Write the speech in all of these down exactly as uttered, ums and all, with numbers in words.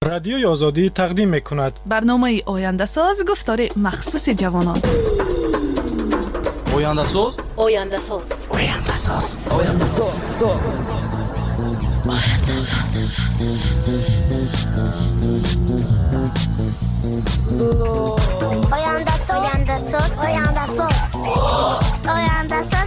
رادیوی آزادی تقدیم می‌کند برنامه آینده ساز گفتار مخصوص جوانان. آینده ساز آینده ساز آینده ساز آینده ساز آینده ساز آینده ساز آینده ساز آینده ساز آینده ساز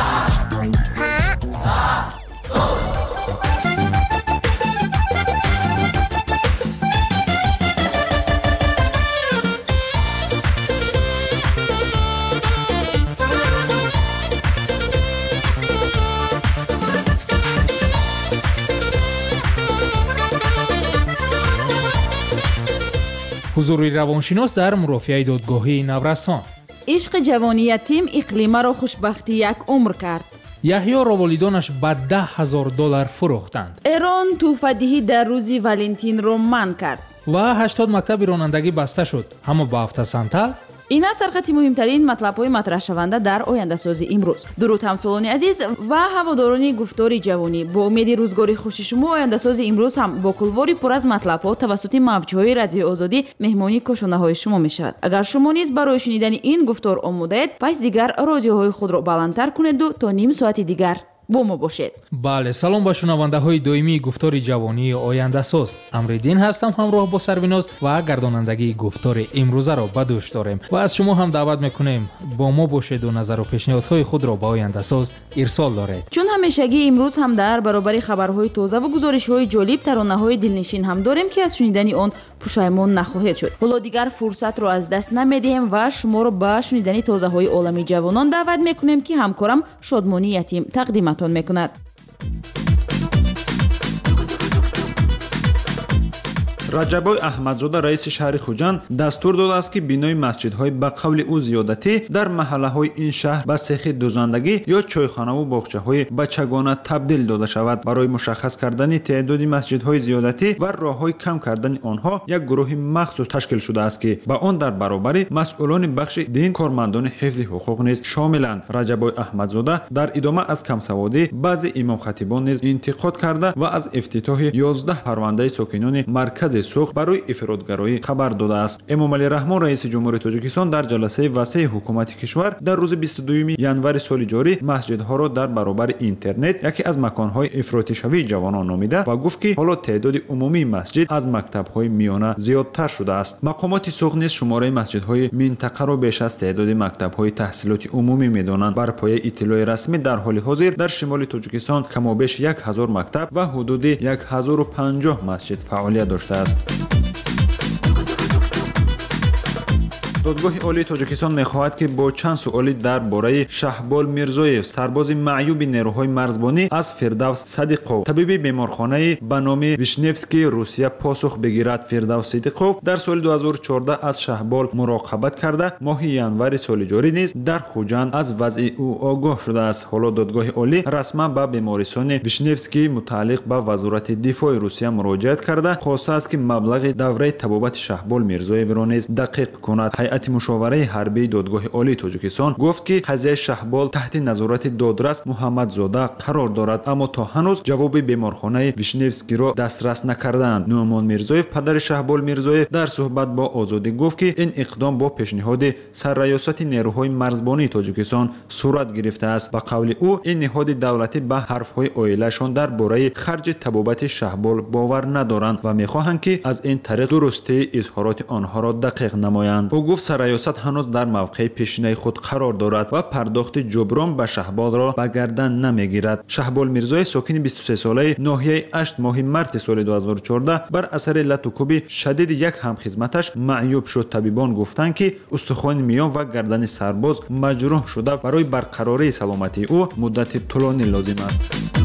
حضوری روانشناس در مرافعه دادگاهی نورسان. عشق جوانی یتیم اقلیمه را خوشبختی یک عمر کرد. یحیی را والدانش به ده هزار دلار فروختند. ایران تحفه‌دهی در روز ولنتین را منع کرد. و هشتاد مکتب رانندگی بسته شد. همه با هفته سنتل. این است سرخط مهمترین مطلب‌های مطرح شونده در آینده سازی امروز. درود همسالان عزیز و هواداران گفتار جوانی، با امید روزگاری خوش شما آینده سازی امروز هم با کلواری پر از مطلب‌ها توسط موج‌های رادیو آزادی مهمانی کشونه‌های شما می‌شود. اگر شما نیز برای شنیدن این گفتار آماده اید، پس دیگر رادیوهای خود را بلندتر کنید و تا نیم ساعت دیگر با ما باشید. بله، سلام با شنونده های دائمی گفتار جوانی آینده ساز. امریدین هستم، همراه با سرویناز و گردانندگی گفتار امروزه را به دوش داریم و از شما هم دعوت میکنیم با ما باشید و نظر و پیشنهادهای خود را به آینده ساز ارسال دارید. چون همیشگی امروز هم در برابر خبرهای تازه و گزارش‌های جالب ترانه‌های دلنشین هم داریم که از شنیدن آن پشیمان نخواهید شد. حالا دیگر فرصت را از دست نمیدیم و شما را به شنیدن تازه‌های عالمی جوانان دعوت میکنیم که همکارم شادمانی یتیم تقدیم میکند. раҷабой аҳмадзода раиси шаҳри хуҷанд дастур додааст ки бинои масҷидҳои ба қавли ӯ зиёдатӣ дар маҳаллаҳои ин шаҳр ба сехи дӯзандагӣ ё чойхонаву боғчаҳои бачагона табдил дода шавад. барои мушаххас кардани теъдоди масҷидҳои зиёдатӣ ва роҳҳои кам кардани онҳо як гурӯҳи махсус ташкил шудааст ки ба он дар баробари масъулони бахши дин, кормандони ҳифзи ҳуқуқ низ шомиланд. раҷабой аҳмадзода дар идома аз камсаводӣ баъзе имомхатибон низ интиқод карда ва аз ифтитоҳи ёздаҳ парвандаи сокинони маркази сух барои ифротгароӣ хабар додааст. эмомалӣ раҳмон раиси ҷумҳурии тоҷикистон дар ҷаласаи васеъи ҳукумати кишвар дар рӯзи бисту дуюми январи соли ҷорӣ масҷидҳоро дар баробари интернет яке аз маконҳои ифротишавии ҷавонон номида ва гуфт ки ҳоло теъдоди умумии масҷид аз мактабҳои миёна зиёдтар шудааст. мақомоти сух низ шумораи масҷидҳои минтақаро беш аз теъдоди мактабҳои таҳсилоти умумӣ медонанд. бар пояи иттилои расмӣ дар ҳоли ҳозир дар шимоли тоҷикистон камобеш як ҳазор мактаб ва ҳудуди як ҳазору панҷоҳ масҷид фаъолият доштааст. додгоҳи олии тоҷикистон мехоҳад ки бо чанд суолӣ дар бораи шаҳбол мирзоев, сарбози маъюби нерӯҳои марзбонӣ аз фирдавс садиқов, табиби беморхонаи ба номи вишневскии русия посух бигирад. фирдавс сидиқов дар соли ду ҳазору чордаҳ аз шаҳбол муроқабат карда моҳи январи соли ҷорӣ низ дар хуҷанд аз вазъи ӯ огоҳ шудааст. ҳоло додгоҳи олӣ расман ба бемористони вишневскӣ мутааллиқ ба вазорати дифои русия муроҷиат карда хостааст ки маблағи давраи табобати шаҳбол мирзоевро низ дақиқ кунад. ҳайати мушовараи ҳарбии додгоҳи олии тоҷикистон гуфт ки қазияи шаҳбол таҳти назорати додрас муҳаммадзода қарор дорад, аммо то ҳанӯз ҷавоби беморхонаи вишневскиро дастрас накардаанд. нуъмон мирзоев, падари шаҳбол мирзоев, дар суҳбат бо озодӣ гуфт ки ин иқдом бо пешниҳоди сарраёсати нерӯҳои марзбонии тоҷикистон сурат гирифтааст. ба қавли ӯ ин ниҳоди давлатӣ ба ҳарфҳои оилаашон дар бораи харҷи табобати шаҳбол бовар надоранд ва мехоҳанд ки аз ин тариқ дурустии изҳороти онҳоро дақиқ намоянд. ӯ гуфт сарраёсат ҳанӯз дар мавқеи пешинаи худ қарор дорад ва пардохти ҷуброн ба шаҳболро ба гардан намегирад. шаҳбол мирзоев, сокини бисту се солаи ноҳияи ашт моҳи марти соли ду ҳазору чордаҳ бар асари лату кӯби шадиди як ҳамхизматаш маъюб шуд. табибон гуфтанд ки устухони миён ва гардани сарбоз маҷрӯҳ шуда барои барқарории саломатии ӯ муддати тӯлонӣ лозим аст.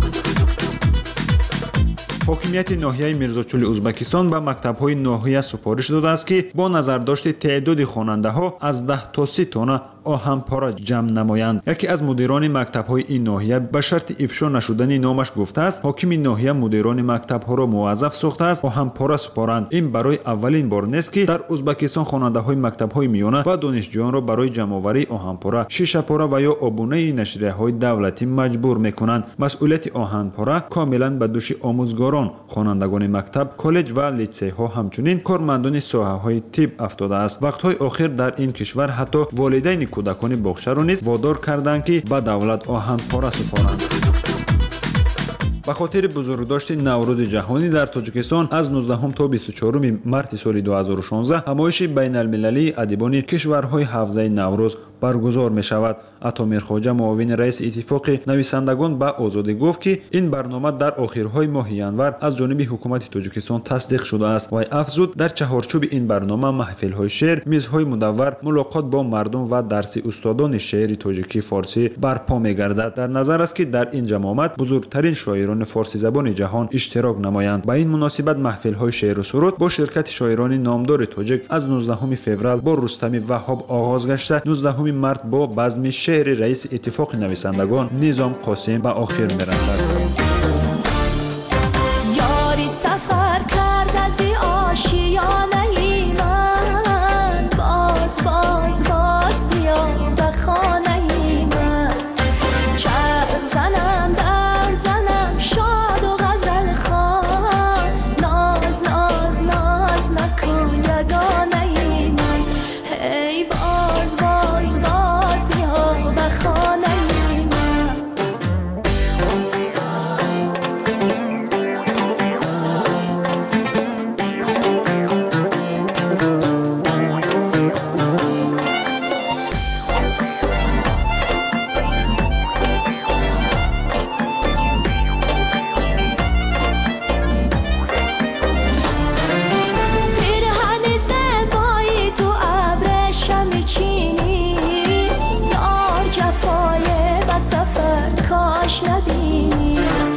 ҳокимияти ноҳияи мирзочӯли ӯзбекистон ба мактабҳои ноҳия супориш додааст ки бо назардошти теъдоди хонандаҳо аз даҳ то си тонна оҳанпора ҷамъ намоянд. яке аз мудирони мактабҳои ин ноҳия ба шарти ифшо нашудани номаш гуфтааст ҳокими ноҳия мудирони мактабҳоро муваззаф сохтааст оҳанпора супоранд. ин барои аввалин бор нест ки дар ӯзбекистон хонандаҳои мактабҳои миёна ва донишҷӯёнро барои ҷамъоварии оҳанпора, шишапора ва ё обунаи нашрияҳои давлатӣ маҷбур мекунанд. масъулияти оҳанпора комилан ба дӯши омӯзгор докторон, хонандагони мактаб, коллеҷ ва литсейҳо ҳамчунин кормандони соҳаҳои тиб афтодааст. вақтҳои охир дар ин кишвар ҳатто волидайни кӯдакони боғчаро низ водор карданд ки ба давлат оҳанпора супоранд. ба хотири бузургдошти Наврӯзи ҷаҳонӣ дар Тоҷикистон аз нуздаҳум то бисту чоруми марти соли ду ҳазору шонздаҳ ҳамоиши байналмилалии адибони кишварҳои ҳавзаи Наврӯз баргузор мешавад. Атомирхоҷа муовини раиси иттифоқи нависандагон ба Озодӣ гуфт ки ин барнома дар охирҳои моҳи январ аз ҷониби ҳукумати Тоҷикистон тасдиқ шудааст. Вай афзуд, дар чаҳорчӯби ин барнома маҳфилҳои шеър, мизҳои мудаввар, мулоқот бо мардум ва дарси устодони шеъри тоҷикӣ форсӣ барпо мегардад. Дар назар аст ки дар ин ҷамоат бузургтарин шоирони форсизабони ҷаҳон иштирок намоянд. Ба ин муносибат маҳфилҳои шеъру суруд бо ширкати шоирони номдори тоҷик аз нуздаҳуми феврал бо Рустами Ваҳҳоб оғоз гашта, нуздаҳуми март бо базми шеъри раиси иттифоқи нависандагон Низом Қосим ба охир мерасад. Ёри сафар кард аз ошиёнаи ман, боз боз боз биё ба хонаи ман. Чарх занам дар занам шоду ғазалхон, ноз ноз ноз макун ягонаи ман. Эй боз боз боз биё ба хонаи ман. پیرهن زیبایی تو ابرشم میچینی، یار جفای و سفر کاش نبینی.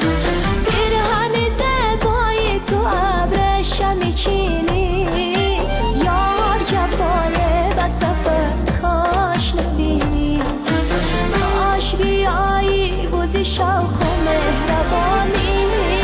پیرهن زیبایی تو ابرشم میچینی، یار جفای و سفر کاش نبینی. کاش بیایی بوزی شوق و مهربانی،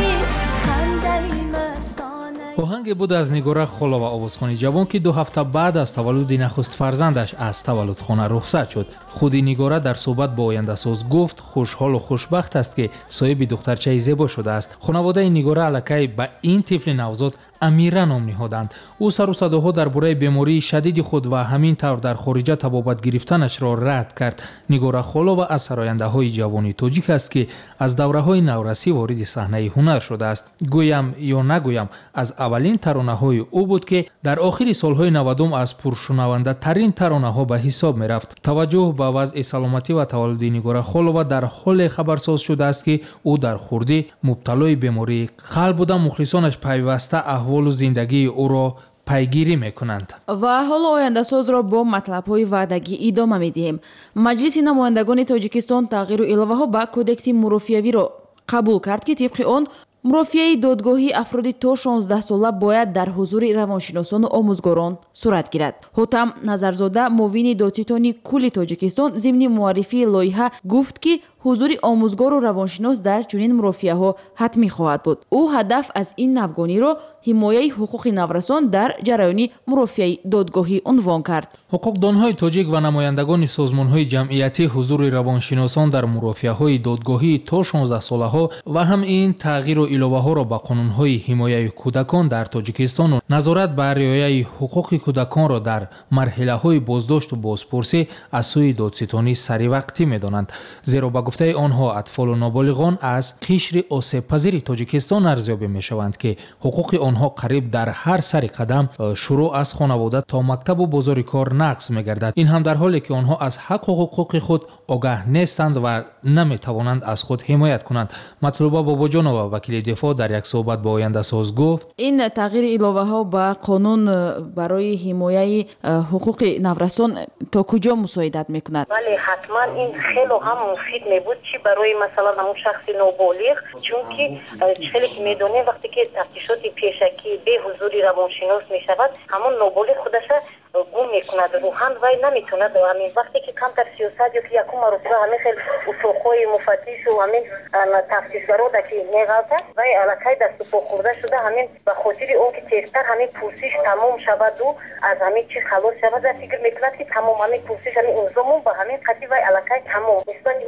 خنده‌ای مستانه. оҳанге буд аз Нигора Холова овозхони ҷавон ки ду ҳафта баъд аз таваллуди нахуст фарзандаш аз таваллудхона рухсат шуд. худи Нигора дар суҳбат бо Ояндасоз гуфт хушҳолу хушбахт аст ки соҳиби духтарчаи зебо шудааст. хонаводаи Нигора аллакай ба ин тифли навзод Амира ном ниҳоданд. ӯ сару садоҳо дар бораи бемории шадиди худ ва ҳамин тавр дар хориҷа табобат гирифтанашро рад кард. Нигора Холова аз сарояндаҳои ҷавони тоҷик аст ки аз давраҳои наврасӣ вориди саҳнаи ҳунар шудааст. гӯям ё нагӯям, аз аввалин таронаҳои ӯ буд ки дар охири солҳои навадум аз пуршунавандатарин таронаҳо ба ҳисоб мерафт. таваҷҷӯҳ ба вазъи саломатӣ ва таваллуди Нигора Холова дар ҳоле хабарсоз шудааст ки ӯ дар хурдӣ мубталои бемории қалб буда мухлисонаш пайваста аҳволу зиндагии ӯро пайгирӣ мекунанд. ва ҳоло ояндасозро бо матлабҳои ваъдагӣ идома медиҳем. маҷлиси намояндагони Тоҷикистон тағйиру иловаҳо ба кодекси мурофиявиро қабул кард ки тибқи он мурофиаи додгоҳии афроди то шонздаҳ сола бояд дар ҳузури равоншиносону омӯзгорон сурат гирад. Ҳутам Назарзода, муовини додситони кулли Тоҷикистон, зимни муаррифии лоиҳа гуфт ки ҳузури омӯзгору равоншинос дар чунин мурофиаҳо ҳатмӣ хоҳад буд. ӯ ҳадаф аз ин навгониро ҳимояи ҳуқуқи наврасон дар ҷараёни мурофиаи додгоҳӣ унвон кард. ҳуқуқдонҳои тоҷик ва намояндагони созмонҳои ҷамъиятӣ ҳузури равоншиносон дар мурофиаҳои додгоҳии то шонздаҳсолаҳо ва ҳам ин тағйиру иловаҳоро ба қонунҳои ҳимояи кӯдакон дар Тоҷикистону назорат ба риояи ҳуқуқи кӯдаконро дар марҳилаҳои боздошту бозпурсӣ аз сӯи додситонӣ саривақтӣ медонанд. зеро ба гуфтаи онҳо атфолу ноболиғон аз қишри осебпазири Тоҷикистон арзёбӣ мешаванд ки ҳуқуқи онҳо қариб дар ҳар сари қадам шурӯъ аз хонавода то мактабу бозори кор нақз мегардад. ин ҳам дар ҳоле ки онҳо аз ҳаққу ҳуқуқи худ огаҳ нестанд ва наметавонанд аз худ ҳимоят кунанд. Матлуба Бобоҷонова, вакили дифоъ, дар як суҳбат ба Ояндасоз гуфт: ин тағйири иловаҳо ба қонун барои ҳимояи ҳуқуқи наврасон то куҷо мусоидат мекунад? вале ҳатман ин хело ҳам муфид мебуд чи барои масалан ҳамун шахси ноболиғ, чунки хеле ки медонем вақте ки тафтишоти пешакӣ бе ҳузури равоншинос мешавад, ҳамун ноболиғ худаша гум мекунад, рӯҳан вай наметавонад. ҳамин вақте ки камтар сиёсат ё ки якум маротиба ҳамин хел усуқҳои муфаттишу ҳамин тафтишгарода ки меғалтад, вай аллакай дасту по хӯрда шуда ҳамин ба хотири он ки тезтар ҳамин пурсиш тамом шаваду аз ҳамин чиз халос шавад ва фикр мекунад ки тамом ҳамин пурсиш ҳамин инзомон ба ҳамин қати вай аллакай тамом нисбати ӯ дигар ҳам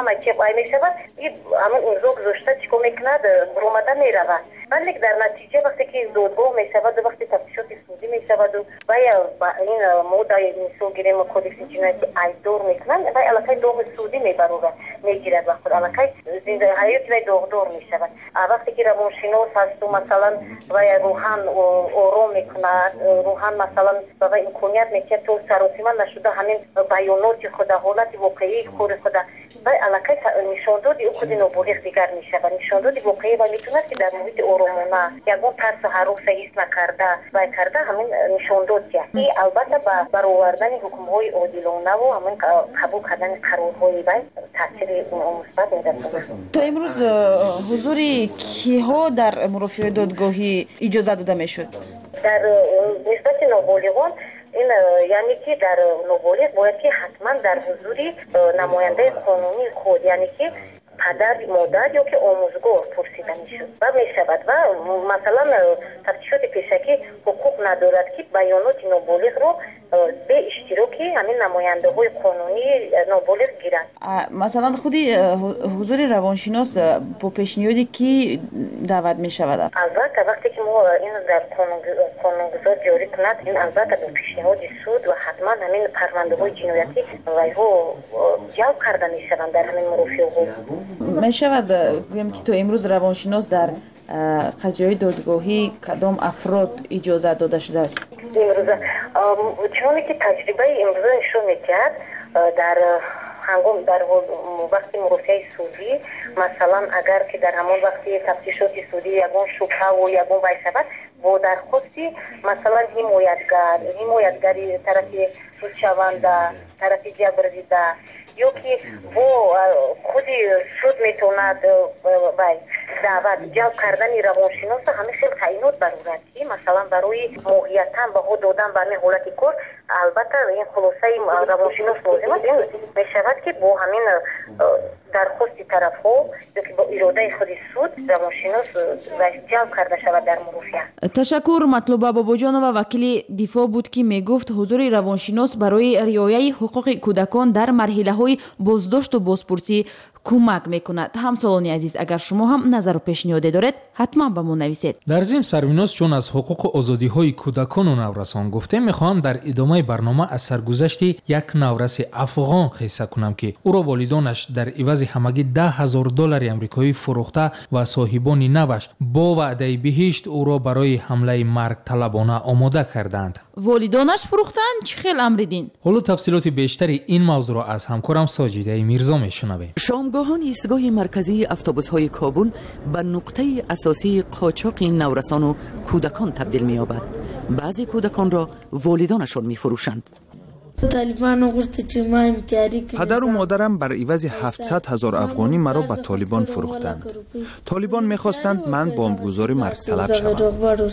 همه چی قای می شود همون امضا گذاشته چیکار میکند برآمده میرود ولی در نتیجه وقتی که دادگاه می شود و وقتی تفتیشات سودی می شود و با این ماده مثال گیریم کدکس جنایتی ایدار میکنن و علاقه داغ سودی میبرد میگیرد و خود علاقه زنده حیات و داغدار می شود وقتی که روانشناس هست و مثلا و روحان آرام میکند روحان مثلا و امکانیت میکرد تو سراسیمه نشده همین بیانات خود حالت واقعی خود خود و علاقه نشان دادی او خود نابالغ دیگر می شود نشان دادی واقعی و میتوند که در محیط آرامانه یکون ترس هروس ایست نکرده و کرده همین نشان داد که این البته با برآوردن حکم‌های عادلانه و همین قبول کردن قرارهای وی تاثیر مثبت می‌دهد. تا امروز حضور کیها در مرافعه دادگاهی اجازه داده میشد؟ در نسبت نابالغان این یعنی که در نابالغ باید که حتما در حضور نماینده قانونی خود یعنی که پدر مادر یا که آموزگار پرسیده میشد و میشود و مثلا تفتیشات پیشکی حقوق ندارد که بیانات نابالغ رو به اشتراکی همین نماینده های قانونی نابالغ گیرند. مثلا خودی حضور روانشناس با پیشنهادی کی دعوت می شود؟ البته وقتی که ما این در قانونگذار جاری کند این البته با پیشنهاد سود و حتما همین پرونده های جنایتی ویها جلب کرده می شوند در همین مرافعه ها. می شود گویم که تو امروز روانشناس در قضیه دادگاهی کدام افراد اجازه داده شده است؟ امروز چون که تجربه امروز نشون میکرد در هنگام در وقتی مرافعه سودی مثلا اگر که در همون وقتی تفتیشات سودی یگان شبهه و یگان وی شود با درخواستی مثلا حمایتگر حمایتگری طرفی سودشونده طرفی جبر دیده یا که با خودی سود میتوند وی دعوت جلب کردن روانشناس همه خیلی تعیینات برورد که مثلا برای موقعیتا بها دادن برای حالت کار البته این خلاصه روانشناس لازم است این میشود که با همین درخواست طرف ها یا که با اراده خود سود روانشناس جلب کرده شود در مرافعه. تشکر. مطلوبه باباجانова وکیل دفاع بود که میگفت حضور روانشناس برای رعایت حقوق کودکان در مرحله های بازداشت و بازپرسی کمک میکند. همسالان عزیز اگر شما هم نظر و پیشنهاد دارید حتما به ما نویسید. در ضمن سریناز چون از حقوق و آزادی های کودکان و نورسان گفتیم میخواهم در ادامه برنامه از سرگذشت یک نورس افغان قصه کنم که او را والدانش در عوض همگی ده هزار دلار آمریکایی فروخته و صاحبان نوش با وعده بهشت او را برای حمله مرگ طلبانه آماده کردند. والدانش فروختند؟ چه خیلی امریدین؟ حالا تفصیلات بیشتری این موضوع را از همکارم ساجیده میرزا میشنویم. شامگاهان ایستگاه مرکزی اتوبوس‌های کابل به نقطه اساسی قاچاق نورسان و کودکان تبدیل می‌یابد. بعضی کودکان را والدانشان می‌فروشند. پدر و مادرم بر عوض هفتصد هزار افغانی مرا به طالبان فروختند. طالبان می‌خواستند من بمبگذار مرگ طلب شوم.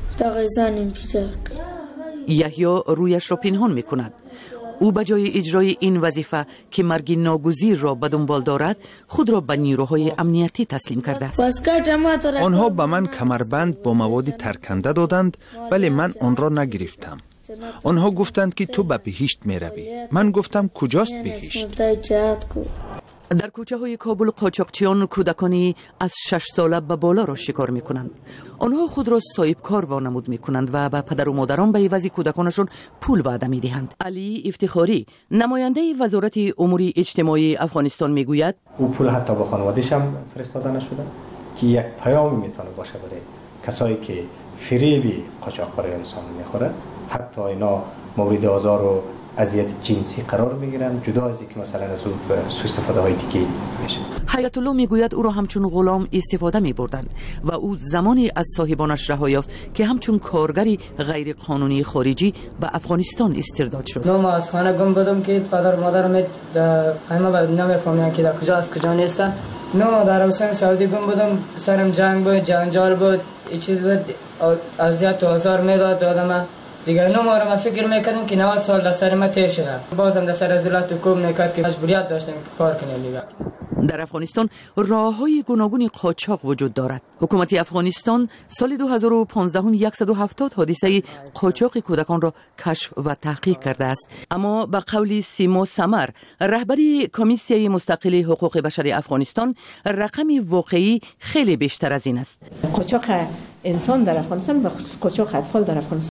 یحیی رویش را پنهان می‌کند. او به جای اجرای این وظیفه که مرگ ناگزیر را به دنبال دارد خود را به نیروهای امنیتی تسلیم کرده است. آنها به من کمربند با مواد ترکنده دادند ولی من آن را نگرفتم. آنها گفتند که تو به بهشت می روی. من گفتم کجاست بهشت؟ در کوچه های کابل قاچاقچیان کودکانی از شش ساله به بالا را شکار می کنند. آنها خود را صاحبکار وانمود می کنند و به پدر و مادران به عوض کودکانشان پول وعده می دهند. علی افتخاری نماینده وزارت امور اجتماعی افغانستان می گوید او پول حتی به خانواده‌اش هم فرستاده نشده که یک پیامی میتونه باشه برای کسایی که فریب قاچاقبری انسان میخوره. حتی اینا مورد آزار و اذیت جنسی قرار میگیرن جدا از اینکه مثلا از سوء استفاده های دیگه میشه. حیات الله میگوید او را همچون غلام استفاده میبردند و او زمانی از صاحبانش رها یافت که همچون کارگری غیر قانونی خارجی به افغانستان استرداد شد. ما از خانه گم بودم که پدر و مادرم قیمه بعد نمیفهمیدن که در کجا از کجا نیستن. نه در حسین سعودی گم بودم، سرم جنگ بود، جنجال بود، این چیز بود، اذیت و آزار میداد دادم. دیگر نماره ما فکر میکردم که نود سال در سر ما تیر شده. بازم در سر ازولت و کوب میکرد که مجبوریت داشتم که کار کنیم دیگر. در افغانستان راه‌های گوناگون قاچاق وجود دارد. حکومت افغانستان سال دو هزار و پانزده صد و هفتاد حادثه قاچاق کودکان را کشف و تحقیق کرده است. اما به قول سیمو سمر، رهبری کمیسیون مستقل حقوق بشر افغانستان، رقم واقعی خیلی بیشتر از این است. قاچاق انسان در افغانستان و قاچاق اطفال در افغانستان